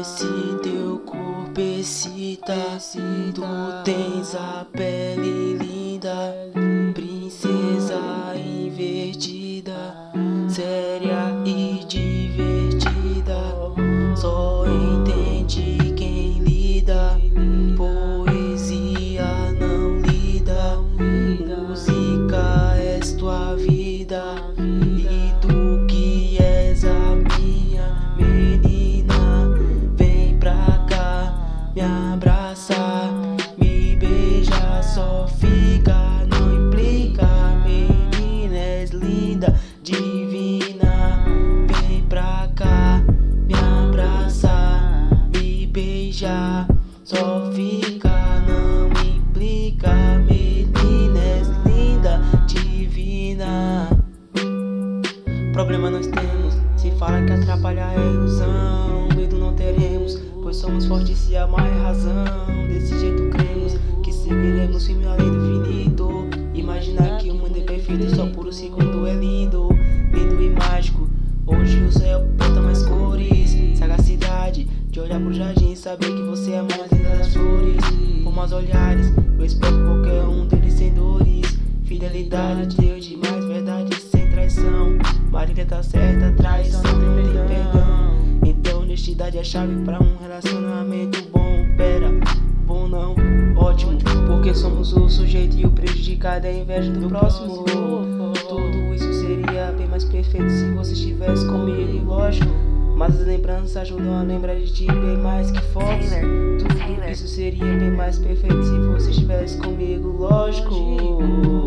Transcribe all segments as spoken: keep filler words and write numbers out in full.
Esse teu corpo excita, tu tens a pele linda, princesa invertida, séria e divertida. Só entende quem lida, poesia não lida, música és tua vida, e tu que és a minha menina, vem pra cá me abraçar, me beija, só fica, não implica. Menina, és linda, divina, vem pra cá me abraçar, me beija, só fica, não implica. Menina, és linda, divina. Problema nós temos, se fala que atrapalhar é ilusão. Medo não teremos, pois somos fortes se amar é razão. Desse jeito cremos que seguiremos firme além do infinito. Imaginar que o mundo é perfeito só por um segundo é lindo, lindo e mágico. Hoje o céu bota mais cores, sagacidade de olhar pro jardim e saber que você é a mais linda das flores. Com meus olhares, eu espero qualquer um deles sem dores. Fidelidade de Deus demais, verdade sem traição. Marília tá certa, traição não tem perdão. Então honestidade é a chave pra um relacionamento bom. Pera, bom não, ótimo, porque somos o sujeito e o prejudicado é a inveja do próximo. Tudo isso seria bem mais perfeito se você estivesse comigo, lógico. Mas as lembranças ajudam a lembrar de ti bem mais que fotos. Tudo isso seria bem mais perfeito se você estivesse comigo, lógico.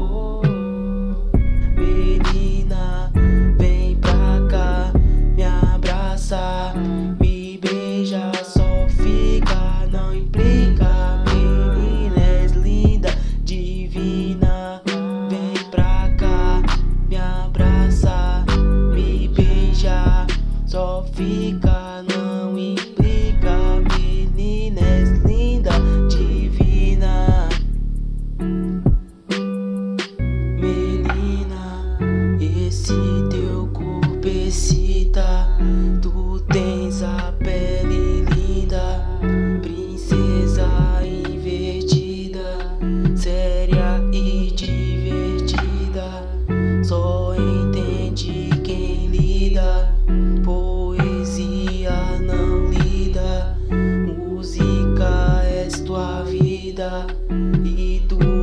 Menina, vem pra cá me abraçar, me beija, só fica, não implica. Menina, és linda, divina, vem pra cá me abraçar, me beija, só fica, não implica. Menina, és linda, divina. Menina, esse teu corpo excita, tu tens a pele linda, princesa invertida, séria e divertida. Só entende quem lida, poesia não lida, música és tua vida, e tu